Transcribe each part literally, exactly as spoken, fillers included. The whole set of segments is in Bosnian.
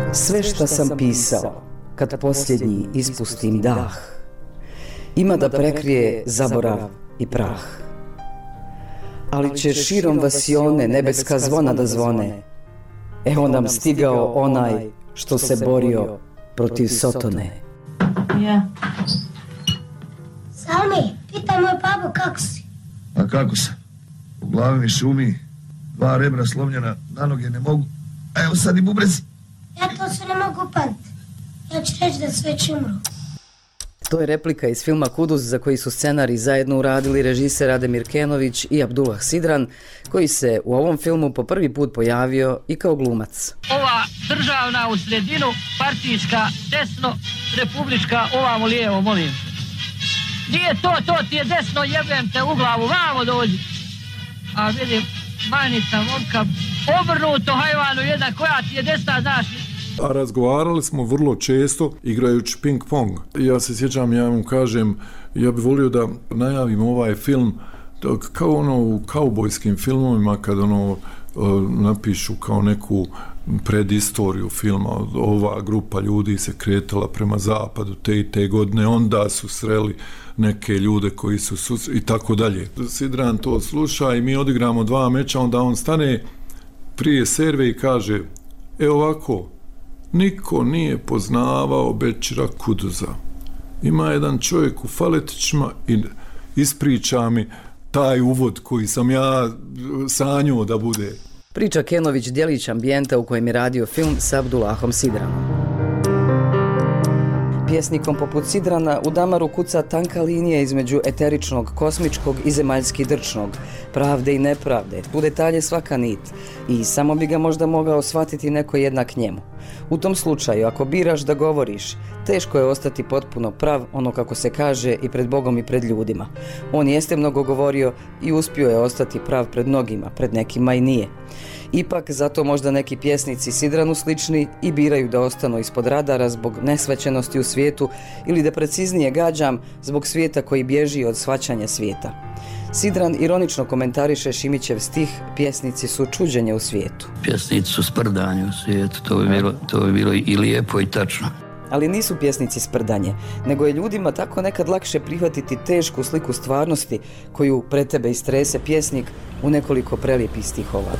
Sve šta sam pisao, kad posljednji ispustim dah, ima da prekrije zaborav i prah. Ali će širom vasione nebeska zvona da zvone. Evo nam stigao onaj što se borio protiv Sotone. Ja. Salmi, pitaj moj babu kako si. A kako sam? U glavi mi šumi, dva rebra slomljena, na noge ne mogu. A evo sad i bubrezi. Ja to sve ne mogu upamtiti. Ja ću reći da sve će umru. To je replika iz filma Kuduz za koji su scenarij zajedno uradili režiser Ademir Kenović i Abdullah Sidran, koji se u ovom filmu po prvi put pojavio i kao glumac. Ova državna u sredinu, partijska desno, republička ovamo lijevo, molim. Nije to, to ti je desno, jebem te u glavu, vamo dođi. A vidim, majnica, momka, obrnuto hajvanu jedna, koja ti je desna, znaš. A razgovarali smo vrlo često igrajući ping pong. Ja se sjećam, ja mu kažem, ja bih volio da najavim ovaj film kao ono u kaubojskim filmovima kad ono napišu kao neku predistoriju filma, ova grupa ljudi se kretala prema zapadu te i te godine, onda su sreli neke ljude koji su sus... i tako dalje. Sidran to sluša i mi odigramo dva meča, onda on stane prije serve i kaže, e ovako, niko nije poznavao Bećira Kuduza. Ima jedan čovjek u faletićima i ispriča mi taj uvod koji sam ja sanjao da bude. Priča Kenović djelić ambijenta u kojem je radio film s Abdullahom Sidranom. Pjesnikom poput Sidrana u damaru kuca tanka linija između eteričnog, kosmičkog i zemaljski drčnog, pravde i nepravde, u detalje svaka nit i samo bi ga možda mogao shvatiti neko jednak njemu. U tom slučaju, ako biraš da govoriš, teško je ostati potpuno prav, ono kako se kaže, i pred Bogom i pred ljudima. On jeste mnogo govorio i uspio je ostati prav pred mnogima, pred nekima i nije. Ipak, zato možda neki pjesnici Sidranu slični i biraju da ostanu ispod radara zbog nesvećenosti u svijetu ili da preciznije gađam zbog svijeta koji bježi od shvaćanja svijeta. Sidran ironično komentariše Šimićev stih pjesnici su čuđenje u svijetu. Pjesnici su sprdanje u svijetu, to bi bilo, to bi bilo i lijepo i tačno. Ali nisu pjesnici sprdanje, nego je ljudima tako nekad lakše prihvatiti tešku sliku stvarnosti koju pred tebe istrese pjesnik u nekoliko prelijepih stihova.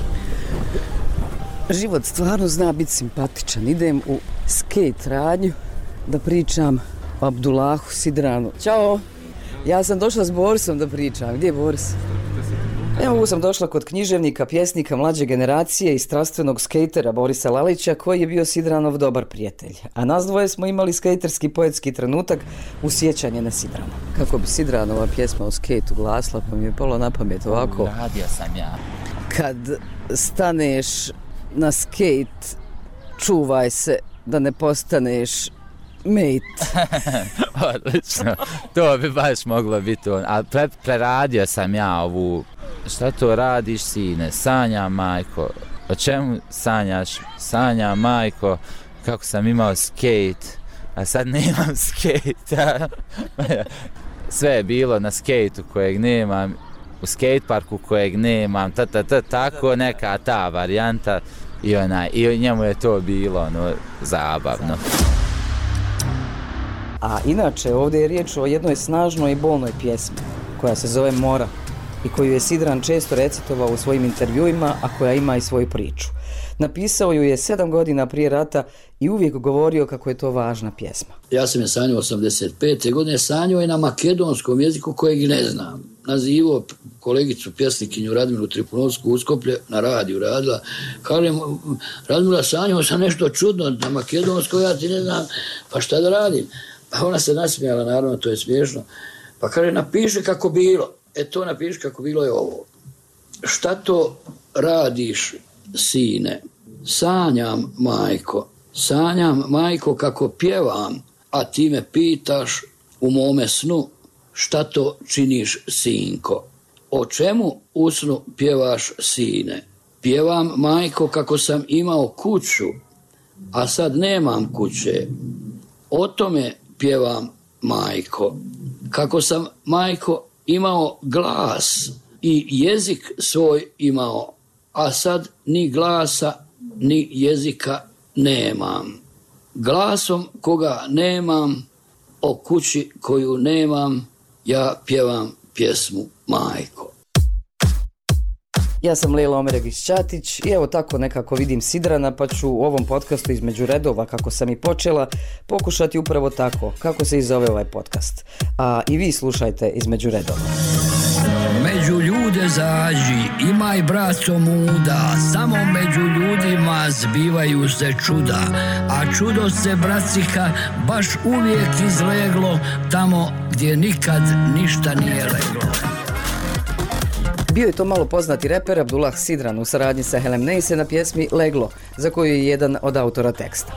Život stvarno zna biti simpatičan. Idem u skate radnju da pričam o Abdullahu Sidranu. Ćao! Ja sam došla s Borisom da pričam. Gdje je Boris? Evo, ovo sam došla kod književnika, pjesnika mlađe generacije i strastvenog skejtera Borisa Lalića, koji je bio Sidranov dobar prijatelj. A nas dvoje smo imali skejterski poetski trenutak u sjećanje na Sidrana. Kako bi Sidranova pjesma o skejtu glasila, pa mi je palo na pamet ovako. Radio sam ja. Kad staneš na skejt, čuvaj se da ne postaneš mate. Odlično, to bi baš moglo biti on. Ali pre, preradio sam ja ovu, šta to radiš sine, sanjam majko, o čemu sanjaš, sanjam majko, kako sam imao skejt, a sad nemam skejta. Sve je bilo na skejtu kojeg nemam, u skateparku kojeg nemam, ta, ta, ta, tako neka ta varijanta i, onaj, i njemu je to bilo ono, zabavno. A inače, ovdje je riječ o jednoj snažnoj i bolnoj pjesmi, koja se zove Mora i koju je Sidran često recitovao u svojim intervjuima, a koja ima i svoju priču. Napisao ju je sedam godina prije rata i uvijek govorio kako je to važna pjesma. Ja sam je sanjao osamdeset pete godine, sanjao je na makedonskom jeziku kojeg ne znam. Nazivao kolegicu pjesnikinju Radmilu Tripunovsku Uskoplje, na radiju radila. Kažem, Radmila, sanjao sam nešto čudno na makedonskom, ja ti ne znam, pa šta da radim? Pa ona se nasmijala, naravno, to je smiješno. Pa kaže, napiši kako bilo. E to napiši kako bilo je ovo. Šta to radiš, sine? Sanjam, majko. Sanjam, majko, kako pjevam, a ti me pitaš u mome snu šta to činiš, sinko. O čemu u snu pjevaš, sine? Pjevam, majko, kako sam imao kuću, a sad nemam kuće. O tome pjevam, majko. Kako sam, majko, imao glas i jezik svoj imao, a sad ni glasa, ni jezika nemam, glasom koga nemam, o kući koju nemam, ja pjevam pjesmu Majko. Ja sam Lejla Omeregić-Ćatić i evo tako nekako vidim Sidrana, pa ću u ovom podcastu Između redova, kako sam i počela, pokušati upravo tako, kako se i zove ovaj podcast. A i vi slušajte Između redova. Među ljude zađi, imaj braco muda, samo među ljudima zbivaju se čuda, a čudo se, braciha, baš uvijek izleglo tamo gdje nikad ništa nije leglo. Bio je to malo poznati reper Abdullah Sidran u saradnji sa Helem Neise na pjesmi Leglo, za koju je jedan od autora teksta.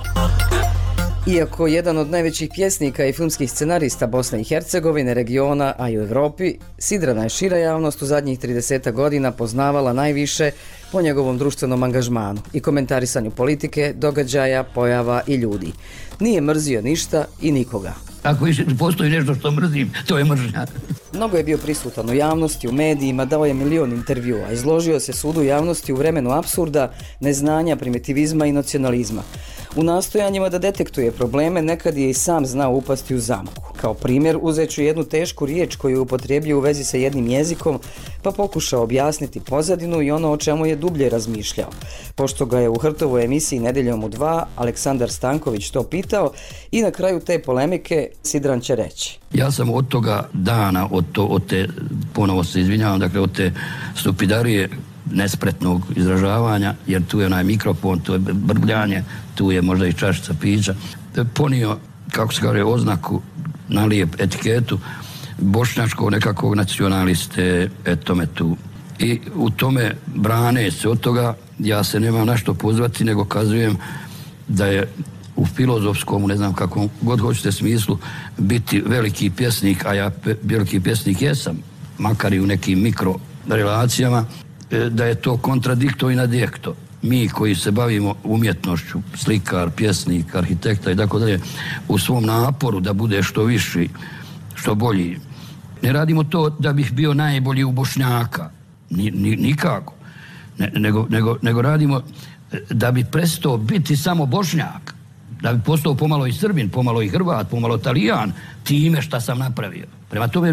Iako jedan od najvećih pjesnika i filmskih scenarista Bosne i Hercegovine, regiona, a i u Evropi, Sidrana je šira javnost u zadnjih trideset godina poznavala najviše po njegovom društvenom angažmanu i komentarisanju politike, događaja, pojava i ljudi. Nije mrzio ništa i nikoga. Ako postoji nešto što mrzim, to je mržnja. Mnogo je bio prisutan u javnosti, u medijima, dao je milion intervjua, izložio se sudu javnosti u vremenu apsurda, neznanja, primitivizma i nacionalizma. U nastojanjima da detektuje probleme, nekad je i sam znao upasti u zamku. Kao primjer, uzet ću jednu tešku riječ koju je upotrijebio u vezi sa jednim jezikom, pa pokušao objasniti pozadinu i ono o čemu je dublje razmišljao. Pošto ga je u Hrtovoj emisiji Nedeljom u dva Aleksandar Stanković to pitao i na kraju te polemike Sidran će reći. Ja sam od toga dana, od, to, od te, ponovo se izvinjavam, dakle od te stupidarije nespretnog izražavanja, jer tu je onaj mikrofon, tu je brbljanje, tu je možda i čašica pića, ponio, kako se kaže, oznaku, nalijep etiketu bošnjačkog nekakvog nacionaliste, etome tu. I u tome brane se od toga, ja se nemam na što pozvati, nego kazujem da je u filozofskom, ne znam kakvom god hoćete smislu, biti veliki pjesnik, a ja pe, veliki pjesnik jesam, makar i u nekim mikro relacijama, da je to kontradikto i nadjekto. Mi koji se bavimo umjetnošću, slikar, pjesnik, arhitekta i tako dalje, u svom naporu da bude što viši, što bolji. Ne radimo to da bih bio najbolji u Bošnjaka, ni, ni, nikako, ne, nego, nego, nego radimo da bi prestao biti samo Bošnjak, da bi postao pomalo i Srbin, pomalo i Hrvat, pomalo Talijan, time šta sam napravio. Prema tome,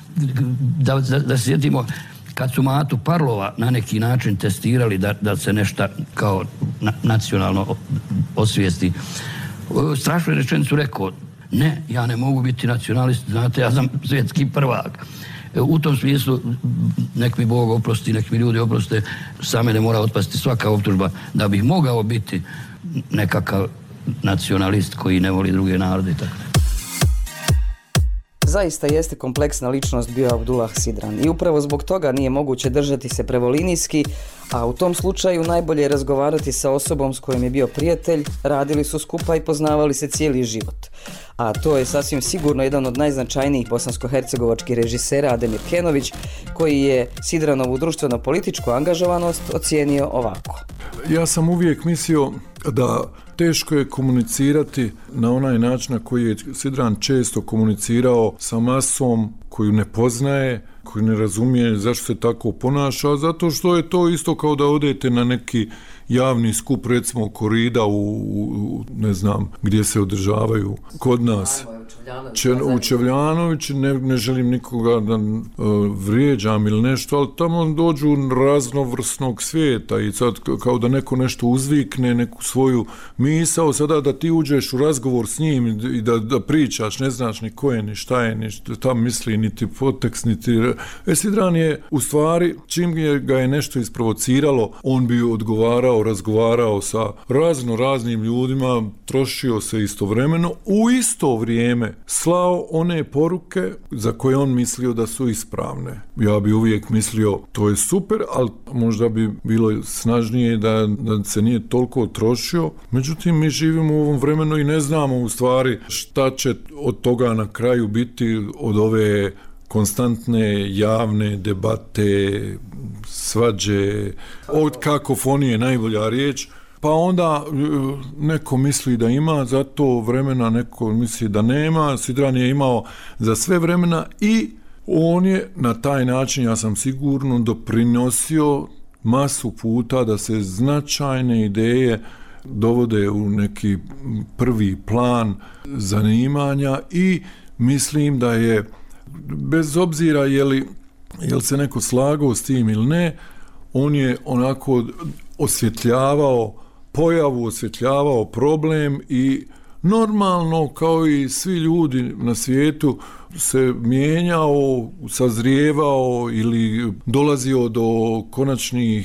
da, da, da se sjetimo, kad su Matu Parlova na neki način testirali da, da se nešto kao na, nacionalno osvijesti, strašno rečenicu rekao, ne, ja ne mogu biti nacionalist, znate, ja sam svjetski prvak. U tom smislu, nek mi Bog oprosti, nek mi ljudi oproste, sa mene mora otpasti svaka optužba da bih mogao biti nekakav nacionalist koji ne voli druge narode i tako. Zaista jeste kompleksna ličnost bio Abdullah Sidran i upravo zbog toga nije moguće držati se prevolinijski, a u tom slučaju najbolje je razgovarati sa osobom s kojom je bio prijatelj, radili su skupa i poznavali se cijeli život. A to je sasvim sigurno jedan od najznačajnijih bosansko-hercegovačkih režisera Ademir Kenović, koji je Sidranovu društveno-političku angažovanost ocijenio ovako. Ja sam uvijek mislio da teško je komunicirati na onaj način na koji je Sidran često komunicirao sa masom koju ne poznaje, koju ne razumije zašto se tako ponaša, zato što je to isto kao da odete na neki javni skup, recimo korida u, u ne znam, gdje se održavaju kod nas. U Čevljanović, ne, ne želim nikoga da uh, vrijeđam ili nešto, ali tamo dođu raznovrsnog svijeta i sad kao da neko nešto uzvikne, neku svoju misao, sada da ti uđeš u razgovor s njim i da, da pričaš, ne znaš ni ko je, ni šta je, ni šta tam misli, niti podtekst, niti... E, Sidran je, u stvari, čim je, ga je nešto isprovociralo, on bi odgovarao, razgovarao sa razno raznim ljudima, trošio se istovremeno, u isto vrijeme slao one poruke za koje on mislio da su ispravne. Ja bi uvijek mislio to je super, ali možda bi bilo snažnije da, da se nije toliko trošio. Međutim, mi živimo u ovom vremenu i ne znamo u stvari šta će od toga na kraju biti, od ove konstantne javne debate, svađe, od kakofonije najbolja riječ. Pa onda neko misli da ima za to vremena, neko misli da nema. Sidran je imao za sve vremena i on je na taj način, ja sam sigurno, doprinosio masu puta da se značajne ideje dovode u neki prvi plan zanimanja i mislim da je, bez obzira je li, je li se neko slagao s tim ili ne, on je onako osvjetljavao pojavu, osvjetljavao problem i normalno, kao i svi ljudi na svijetu, se mijenjao, sazrijevao ili dolazio do konačnih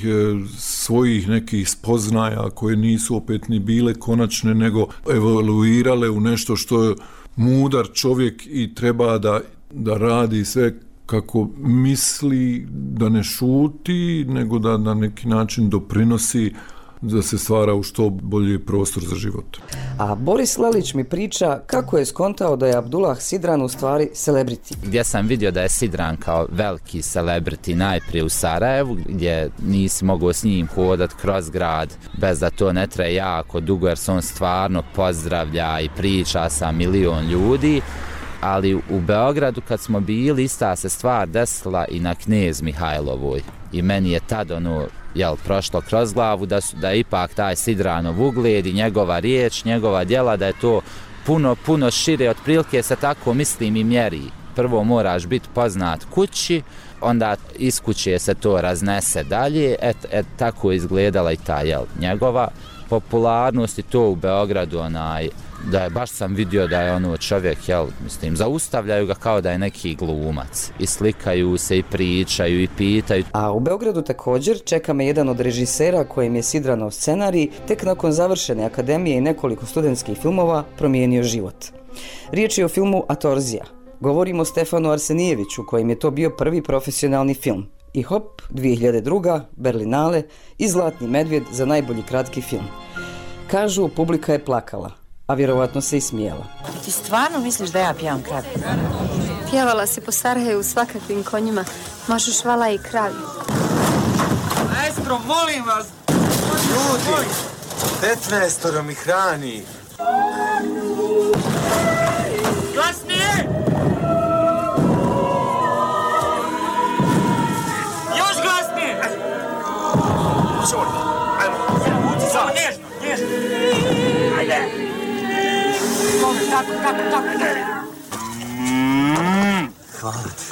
svojih nekih spoznaja koje nisu opet ni bile konačne, nego evoluirale u nešto što je mudar čovjek i treba da, da radi sve kako misli, da ne šuti, nego da na neki način doprinosi da se stvara u što bolji prostor za život. A Boris Lalić mi priča kako je skontao da je Abdullah Sidran u stvari celebrity. Gdje sam vidio da je Sidran kao veliki celebrity najprije u Sarajevu, gdje nisi mogao s njim hodat kroz grad bez da to ne traje jako dugo, jer se on stvarno pozdravlja i priča sa milion ljudi. Ali u Beogradu kad smo bili, ista se stvar desila i na Knez Mihajlovoj. I meni je tad ono, jel, prošlo kroz glavu da, su, da je ipak taj Sidranov ugled i njegova riječ, njegova djela, da je to puno, puno šire, otprilike se tako mislim i mjeri. Prvo moraš biti poznat kući, onda iz kuće se to raznese dalje, et, et, tako je izgledala i ta, jel, njegova popularnost i to u Beogradu, onaj, da je, baš sam vidio da je ono čovjek, jel, mislim, zaustavljaju ga kao da je neki glumac i slikaju se i pričaju i pitaju. A u Beogradu također čeka me jedan od režisera kojem je Sidranov scenarij tek nakon završene akademije i nekoliko studentskih filmova promijenio život. Riječ je o filmu Atorzija. Govorimo o Stefanu Arsenijeviću kojem je to bio prvi profesionalni film. I hop, dvije hiljade druga. Berlinale i Zlatni medvjed za najbolji kratki film. Kažu, publika je plakala, a vjerovatno se i smijela. Ti stvarno misliš da ja pjevam kravi? Pjevala se po Sarajevu svakakvim konjima, mašu švala i kravi. Maestro, molim vas! Ljudi, petnaestoro mi hrani. Glasnije! Još glasnije! Ajmo, uci samo, nježno, nježno. Ajde! Tako, tako, tako, tako. Hvala ti.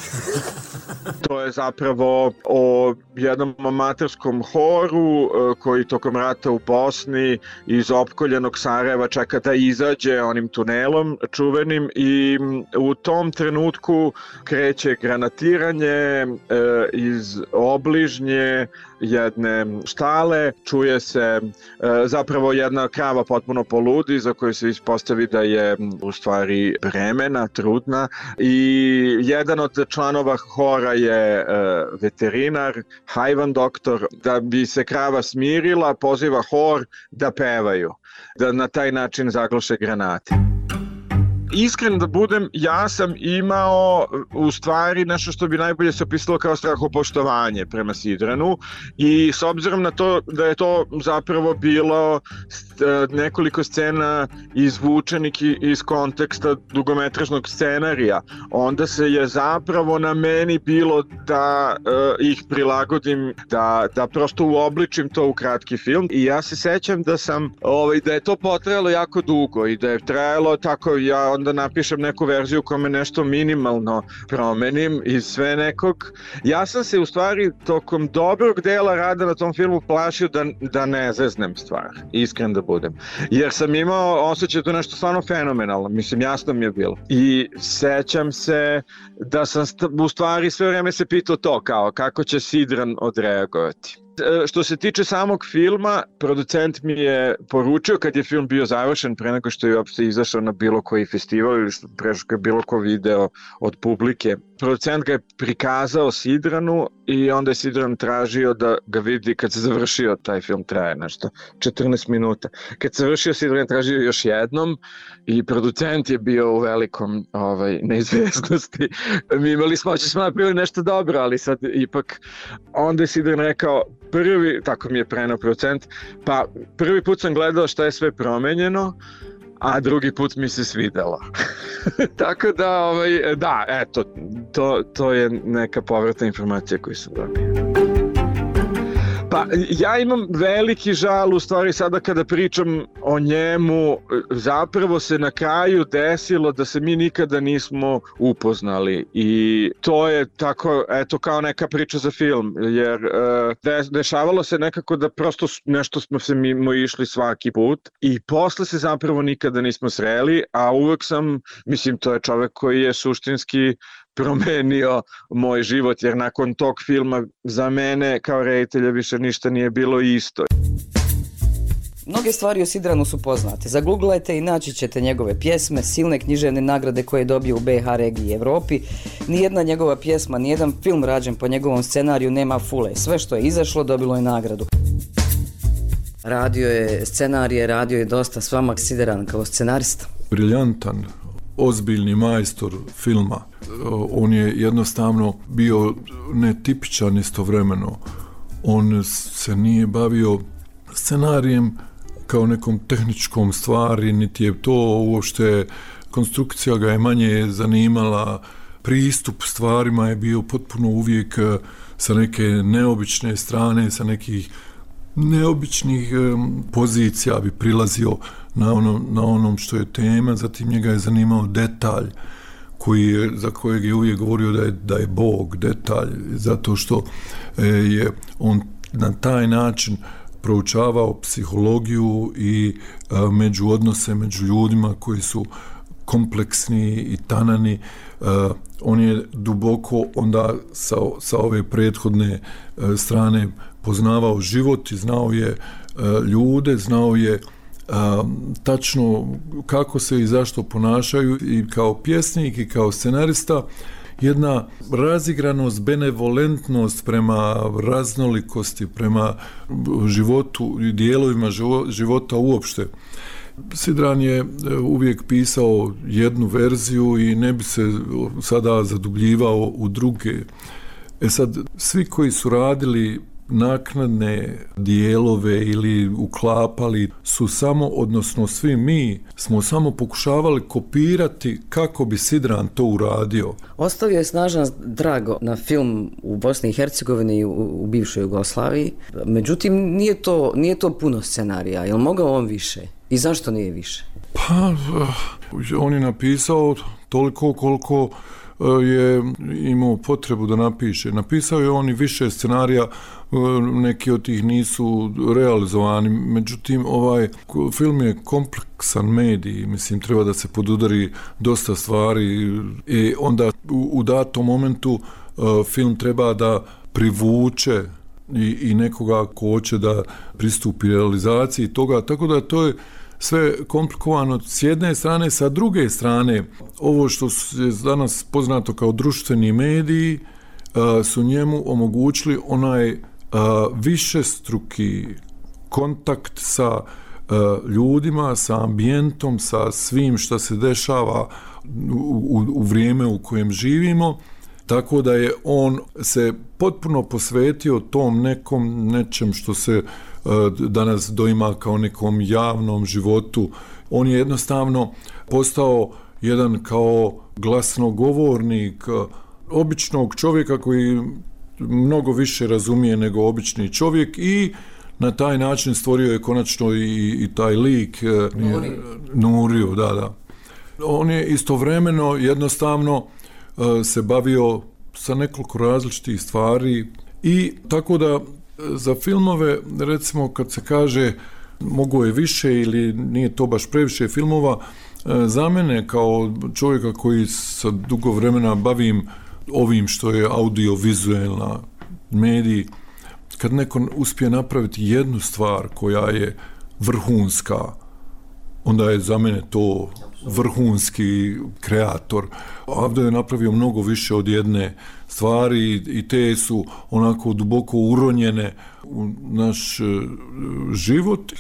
To je zapravo o jednom amaterskom horu koji tokom rata u Bosni iz opkoljenog Sarajeva čeka da izađe onim tunelom čuvenim i u tom trenutku kreće granatiranje iz obližnje jedne štale, čuje se zapravo jedna krava potpuno poludi za koju se ispostavi da je u stvari bremena, trudna i jedan od članova hora je veterinar, hajvan doktor, da bi se krava smirila, poziva hor da pevaju, da na taj način zagluše granate. Iskren da budem, ja sam imao u stvari nešto što bi najbolje se opisalo kao strahopoštovanje prema Sidranu i s obzirom na to da je to zapravo bilo nekoliko scena izvučenih iz konteksta dugometražnog scenarija, onda se je zapravo na meni bilo da uh, ih prilagodim, da, da prosto uobličim to u kratki film i ja se sećam da sam, ovaj, da je to potrajalo jako dugo i da je trajalo tako, ja onda napišem neku verziju kome nešto minimalno promenim iz sve nekog. Ja sam se u stvari tokom dobrog dela rada na tom filmu plašio da, da ne zeznem stvar, iskren da budem. Jer sam imao osjećaj da je to nešto stvarno fenomenalno, mislim jasno mi je bilo. I sećam se da sam u stvari sve vrijeme se pitao to kao kako će Sidran odreagovati. Što se tiče samog filma, producent mi je poručio kad je film bio završen pre nego što je uopšte izašao na bilo koji festival ili što pre što je bilo ko video od publike. Producent ga je prikazao Sidranu i onda je Sidran tražio da ga vidi kad se završio taj film, traje nešto četrnaest minuta. Kad se završio, Sidran je tražio još jednom i producent je bio u velikom ovaj, neizvjesnosti. Mi imali smo, hoće smo napravili nešto dobro, ali sad ipak onda je Sidran rekao prvi, tako mi je prenao producent, pa prvi put sam gledao šta je sve promenjeno, a drugi put mi se svidelo. Tako da, ovaj, da, eto, to, to je neka povratna informacija koju sam dobio. Pa ja imam veliki žal u stvari sada kada pričam o njemu, zapravo se na kraju desilo da se mi nikada nismo upoznali i to je tako, eto kao neka priča za film, jer de, dešavalo se nekako da prosto nešto smo se mimo išli svaki put i posle se zapravo nikada nismo sreli, a uvek sam, mislim to je čovek koji je suštinski promenio moj život, jer nakon tog filma za mene kao reditelja više ništa nije bilo isto. Mnoge stvari o Sidranu su poznate. Zaguglajte i naći ćete njegove pjesme, silne književne nagrade koje je dobio u B iH regiji i Evropi. Nijedna njegova pjesma, nijedan film rađen po njegovom scenariju nema fule. Sve što je izašlo dobilo je nagradu. Radio je scenarije, radio je dosta s vama Sidran kao scenarista. Briljantan, ozbiljni majstor filma. On je jednostavno bio netipičan istovremeno. On se nije bavio scenarijem kao nekom tehničkom stvari, niti je to uopšte, konstrukcija ga je manje zanimala, pristup stvarima je bio potpuno uvijek sa neke neobične strane, sa nekih neobičnih pozicija bi prilazio na onom, na onom što je tema, zatim njega je zanimao detalj koji je, za kojeg je uvijek govorio da je, da je Bog detalj, zato što je on na taj način proučavao psihologiju i a, među odnose među ljudima koji su kompleksni i tanani. A, on je duboko onda sa, sa ove prethodne a, strane poznavao život i znao je a, ljude, znao je a, tačno kako se i zašto ponašaju i kao pjesnik i kao scenarista. Jedna razigranost, benevolentnost prema raznolikosti, prema životu i dijelovima života uopšte. Sidran je uvijek pisao jednu verziju i ne bi se sada zadubljivao u druge. E sad, svi koji su radili naknadne dijelove ili uklapali su samo, odnosno svi mi smo samo pokušavali kopirati kako bi Sidran to uradio. Ostavio je snažan trago na film u Bosni i Hercegovini i u, u bivšoj Jugoslaviji. Međutim, nije to, nije to puno scenarija. Je li mogao on više? I zašto nije više? Pa, on je napisao toliko koliko je imao potrebu da napiše. Napisao je on i više scenarija, neki od tih nisu realizovani, međutim ovaj film je kompleksan medij, mislim treba da se podudari dosta stvari i onda u, u datom momentu uh, film treba da privuče i, i nekoga ko hoće da pristupi realizaciji toga, tako da to je sve komplikovano s jedne strane, sa druge strane ovo što je danas poznato kao društveni mediji uh, su njemu omogućili onaj Uh, višestruki kontakt sa uh, ljudima, sa ambijentom, sa svim što se dešava u, u, u vrijeme u kojem živimo, tako da je on se potpuno posvetio tom nekom nečem što se uh, danas doima kao nekom javnom životu. On je jednostavno postao jedan kao glasnogovornik uh, običnog čovjeka koji mnogo više razumije nego obični čovjek i na taj način stvorio je konačno i, i taj lik Nuriju. Nuriju, da, da. On je istovremeno jednostavno uh, se bavio sa nekoliko različitih stvari i tako da za filmove, recimo kad se kaže mogo je više ili nije to baš previše filmova, uh, za mene kao čovjeka koji sa dugo vremena bavim ovim što je audiovizualna medij, kad neko uspije napraviti jednu stvar koja je vrhunska, onda je za mene to vrhunski kreator. Avdo je napravio mnogo više od jedne stvari i te su onako duboko uronjene u naš život.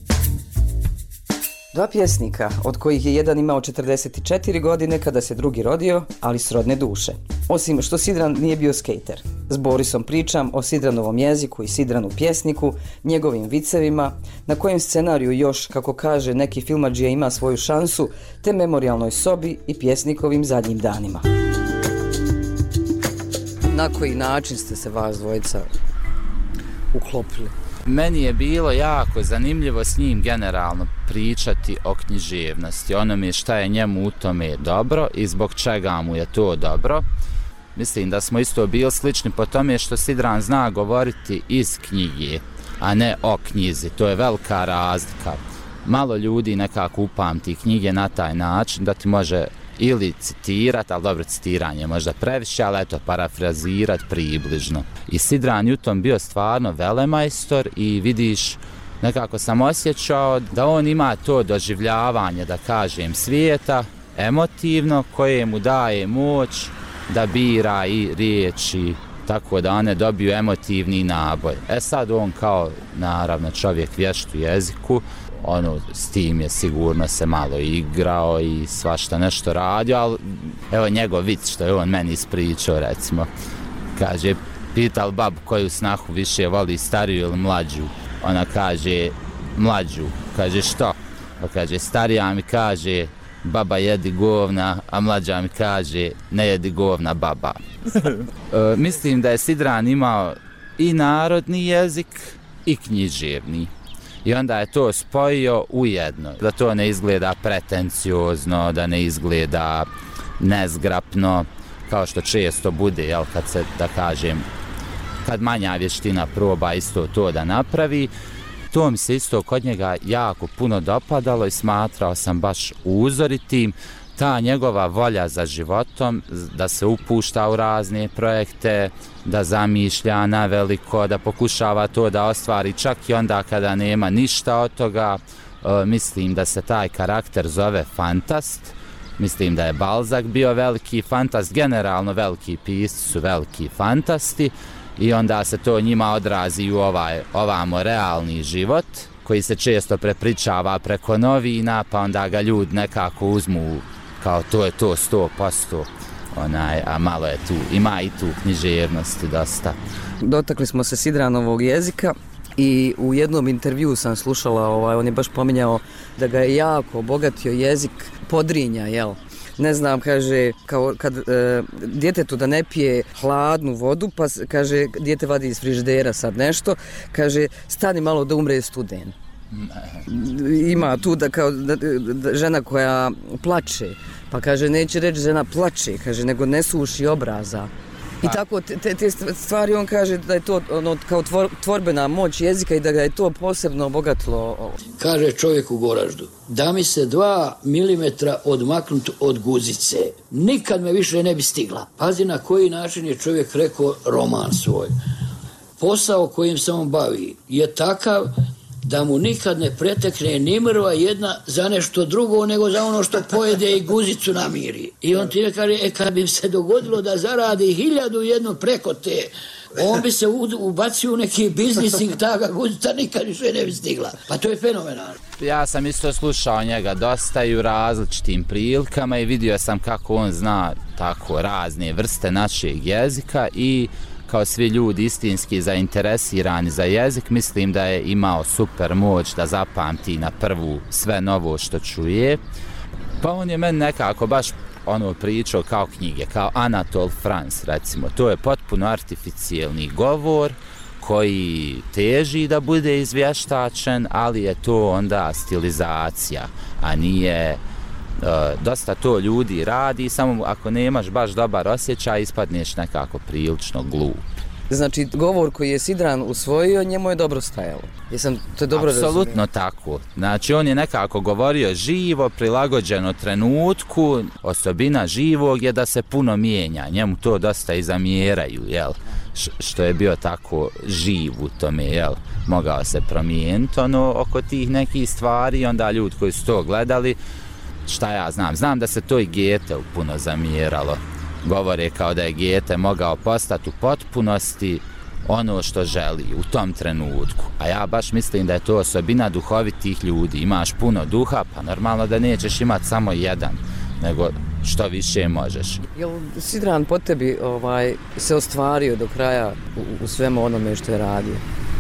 Dva pjesnika, od kojih je jedan imao četrdeset četiri godine kada se drugi rodio, ali srodne duše. Osim što Sidran nije bio skejter. S Borisom pričam o Sidranovom jeziku i Sidranu pjesniku, njegovim vicevima, na kojem scenariju još, kako kaže neki filmadžija, ima svoju šansu, te memorijalnoj sobi i pjesnikovim zadnjim danima. Na koji način ste se vas dvojica uklopili? Meni je bilo jako zanimljivo s njim generalno pričati o književnosti, onome šta je njemu u tome dobro i zbog čega mu je to dobro. Mislim da smo isto bili slični po tome što Sidran zna govoriti iz knjige, a ne o knjizi. To je velika razlika. Malo ljudi nekako upamti knjige na taj način da ti može ili citirati, ali dobro, citiranje možda previše, ali eto, parafrazirati približno. I Sidran je u tom bio stvarno velemajstor i vidiš, nekako sam osjećao da on ima to doživljavanje, da kažem, svijeta, emotivno, koje mu daje moć da bira i riječi, tako da one dobiju emotivni naboj. E sad on kao, naravno, čovjek vješt u jeziku, ono, s tim je sigurno se malo igrao i svašta nešto radio, ali evo njegov vic što je on meni ispričao, recimo. Kaže, pital babu koju snahu više voli, stariju ili mlađu. Ona kaže, mlađu. Kaže, što? Pa kaže, starija mi kaže, baba jedi govna, a mlađa mi kaže, ne jedi govna baba. e, mislim da je Sidran imao i narodni jezik i književni. I onda je to spojio ujedno, da to ne izgleda pretenciozno, da ne izgleda nezgrapno, kao što često bude, jel, kad se, da kažem, kad manja vještina proba isto to da napravi. To mi se isto kod njega jako puno dopadalo i smatrao sam baš uzoritim. Ta njegova volja za životom, da se upušta u razne projekte, da zamišlja na veliko, da pokušava to da ostvari čak i onda kada nema ništa od toga. E, mislim da se taj karakter zove fantast. Mislim da je Balzac bio veliki fantast, generalno veliki pisci su veliki fantasti i onda se to njima odrazi u ovaj, ovamo realni život koji se često prepričava preko novina, pa onda ga ljudi nekako uzmu kao to je to sto posto, onaj, a malo je tu, ima i tu književnosti dosta. Dotakli smo se Sidranovog jezika i u jednom intervjuu sam slušala, ovaj, on je baš pominjao da ga je jako obogatio jezik Podrinja, jel? Ne znam, kaže, kao kad e, djetetu da ne pije hladnu vodu, pa kaže, dijete vadi iz frižidera sad nešto, kaže, stani malo da umre studen. Ima tu da kao da, da, žena koja plače, pa kaže, neće reći žena plače, kaže, nego ne suši obraza. I tako te, te stvari on kaže da je to ono, kao tvor, tvorbena moć jezika i da ga je to posebno obogatilo. Kaže čovjek u Goraždu, da mi se dva milimetra odmaknut od guzice, nikad me više ne bi stigla. Pazi na koji način je čovjek rekao roman svoj. Posao kojim se on bavi je takav da mu nikad ne pretekne ni mrva jedna za nešto drugo nego za ono što pojede i guzicu namiri. I on ti kaže, e kad bi se dogodilo da zaradi hiljadu jedno preko te, on bi se ubacio u neki biznis i ta guzica nikad više ne bi stigla. Pa to je fenomenalno. Ja sam isto slušao njega dosta i u različitim prilikama i vidio sam kako on zna tako razne vrste našeg jezika i kao svi ljudi istinski zainteresirani za jezik, mislim da je imao super moć da zapamti na prvu sve novo što čuje. Pa on je meni nekako baš ono pričao kao knjige, kao Anatole France, recimo. To je potpuno artificijelni govor koji teži da bude izvještačen, ali je to onda stilizacija, a nije... Uh, dosta to ljudi radi, samo ako nemaš baš dobar osjećaj, ispadneš nekako prilično glup. Znači, govor koji je Sidran usvojio, njemu je dobro stajalo. Jesam to dobro razumio? Apsolutno tako. Znači, on je nekako govorio živo, prilagođeno trenutku. Osobina živog je da se puno mijenja. Njemu to dosta i zamjeraju, jel? Š- što je bio tako živ u tome, jel? Mogao se promijeniti ono oko tih nekih stvari, onda ljudi koji su to gledali, šta ja znam, znam da se to i Goethe puno zamjeralo. Govore kao da je Goethe mogao postati u potpunosti ono što želi u tom trenutku. A ja baš mislim da je to osobina duhovitih ljudi. Imaš puno duha, pa normalno da nećeš imati samo jedan, nego što više možeš. Jel Sidran po tebi ovaj, se ostvario do kraja u, u svemu onome što je radio?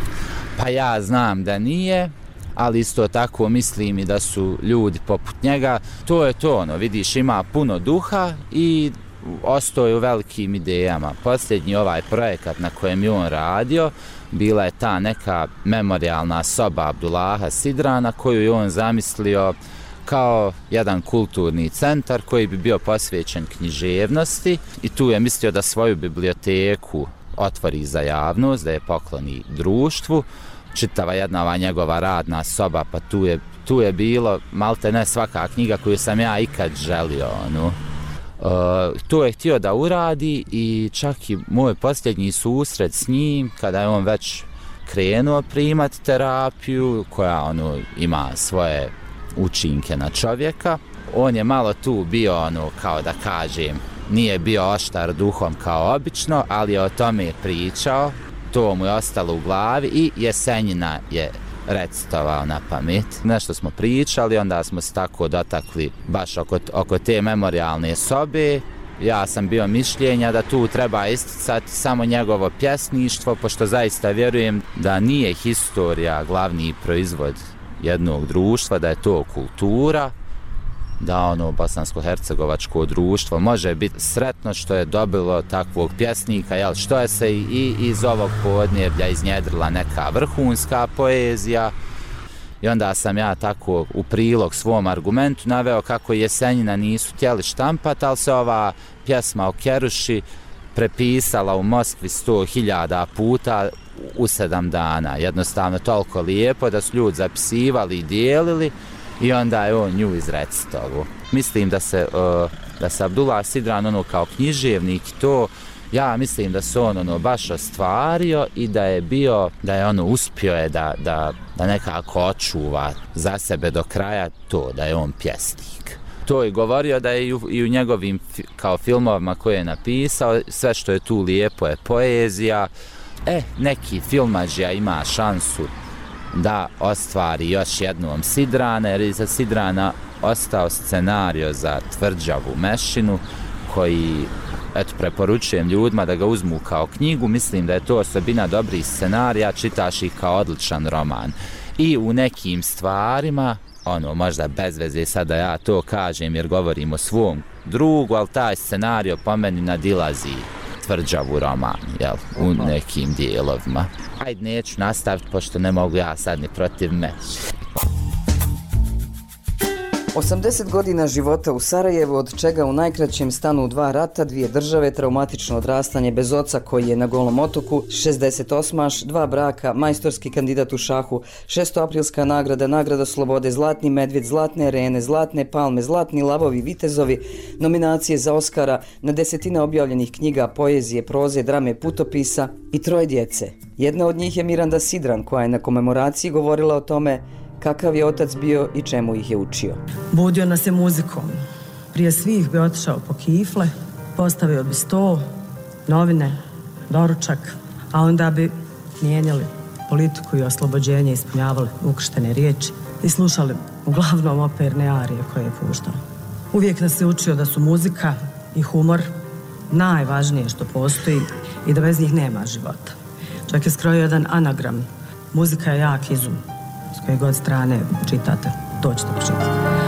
Pa ja znam da nije, ali isto tako mislim i da su ljudi poput njega. To je to, ono, vidiš, ima puno duha i ostao je u velikim idejama. Posljednji ovaj projekat na kojem je on radio bila je ta neka memorijalna soba Abdullaha Sidrana koju je on zamislio kao jedan kulturni centar koji bi bio posvećen književnosti i tu je mislio da svoju biblioteku otvori za javnost, da je pokloni društvu. Čitava jedna ova njegova radna soba, pa tu je, tu je bilo malte ne svaka knjiga koju sam ja ikad želio. Ono. Uh, to je htio da uradi i čak i moj posljednji susret s njim, kada je on već krenuo primat terapiju, koja ono, ima svoje učinke na čovjeka, on je malo tu bio, ono, kao da kažem, nije bio oštar duhom kao obično, ali je o tome pričao, to mu je ostalo u glavi i Jesenjina je recitovao na pamet. Nešto smo pričali, onda smo se tako dotakli baš oko, oko te memorijalne sobe. Ja sam bio mišljenja da tu treba isticati samo njegovo pjesništvo, pošto zaista vjerujem da nije historija glavni proizvod jednog društva, da je to kultura, da ono bosansko-hercegovačko društvo može biti sretno što je dobilo takvog pjesnika, jel, što je se i iz ovog podneblja iznjedrila neka vrhunska poezija. I onda sam ja tako u prilog svom argumentu naveo kako Jesenjina nisu htjeli štampat, ali se ova pjesma o Keruši prepisala u Moskvi sto hiljada puta u sedam dana. Jednostavno toliko lijepo da su ljudi zapisivali i dijelili i onda je on nju izrecitovao. Mislim da se, uh, da se Abdullah Sidran ono kao književnik to, ja mislim da se on ono baš ostvario i da je bio, da je ono uspio je da, da, da nekako očuva za sebe do kraja to, da je on pjesnik. To je govorio da je i u, i u njegovim kao filmovima koje je napisao, sve što je tu lijepo je poezija. E, neki filmađija ima šansu da ostvari još jednom Sidrana, jer je za Sidrana ostao scenario za Tvrđavu mešinu, koji, eto, preporučujem ljudima da ga uzmu kao knjigu. Mislim da je to osobina dobrih scenarija, čitaš ih kao odličan roman. I u nekim stvarima, ono, možda bez veze sada ja to kažem jer govorim o svom drugu, ali taj scenario po meni nadilazi Tvrđavu roman, jel, u nekim dijelovima. Ajde, neću nastaviti, pošto ne mogu ja sad ni protiv meša. osamdeset godina života u Sarajevu, od čega u najkraćem stanu dva rata, dvije države, traumatično odrastanje bez oca koji je na Golom otoku, šezdeset osmaš, dva braka, majstorski kandidat u šahu, šestoaprilska nagrada, nagrada slobode, zlatni medvjed, zlatne arene, zlatne palme, zlatni lavovi, vitezovi, nominacije za Oskara, na desetine objavljenih knjiga, poezije, proze, drame, putopisa i troje djece. Jedna od njih je Miranda Sidran, koja je na komemoraciji govorila o tome kakav je otac bio i čemu ih je učio. Budio nas je muzikom. Prije svih bi otišao po kifle, postavio bi sto, novine, doručak, a onda bi mijenjali politiku i oslobođenje, ispunjavali ukrštene riječi i slušali uglavnom operne arije koje je puštao. Uvijek nas je učio da su muzika i humor najvažnije što postoji i da bez njih nema života. Čak je skrojio jedan anagram. Muzika je jak izum. S koje god strane čitate, to ćete pročitati.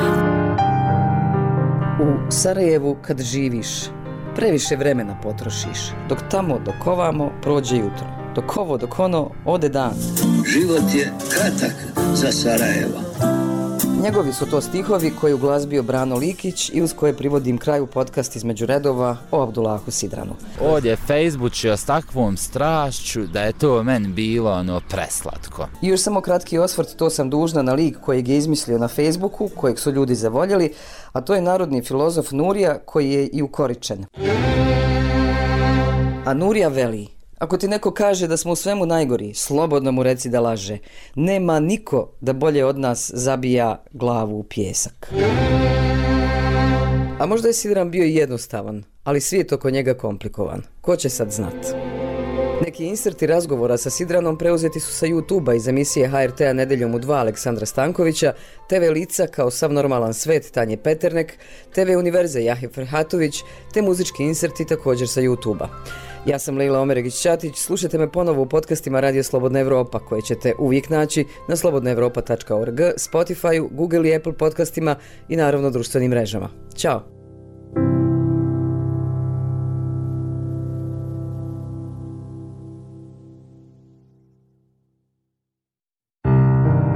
U Sarajevu kad živiš, previše vremena potrošiš. Dok tamo, dok ovamo, prođe jutro. Dok ovo, dok ono, ode dan. Život je kratak za Sarajeva. Njegovi su to stihovi koje uglazbio Brano Likić i uz koje privodim kraju podcast Između redova o Abdullahu Sidranu. Ovdje je Facebookio s takvom strašću da je to meni bilo ono preslatko. I još samo kratki osvrt, to sam dužna na lik kojeg je izmislio na Facebooku, kojeg su ljudi zavoljeli, a to je narodni filozof Nurija koji je i ukoričen. A Nurija veli: ako ti neko kaže da smo u svemu najgori, slobodno mu reci da laže. Nema niko da bolje od nas zabija glavu u pijesak. A možda je Sidran bio i jednostavan, ali svijet oko njega komplikovan. Ko će sad znat? Neki inserti razgovora sa Sidranom preuzeti su sa YouTube-a iz emisije H R T-a Nedeljom u dva Aleksandra Stankovića, T V Lica kao sav normalan svet Tanje Peternek, T V Univerze Jahe Ferhatović, te muzički inserti također sa YouTube-a. Ja sam Lejla Omeregić-Ćatić, slušajte me ponovo u podcastima Radio Slobodna Evropa koje ćete uvijek naći na slobodna evropa tačka org, Spotify, Google i Apple podcastima i naravno društvenim mrežama. Ćao!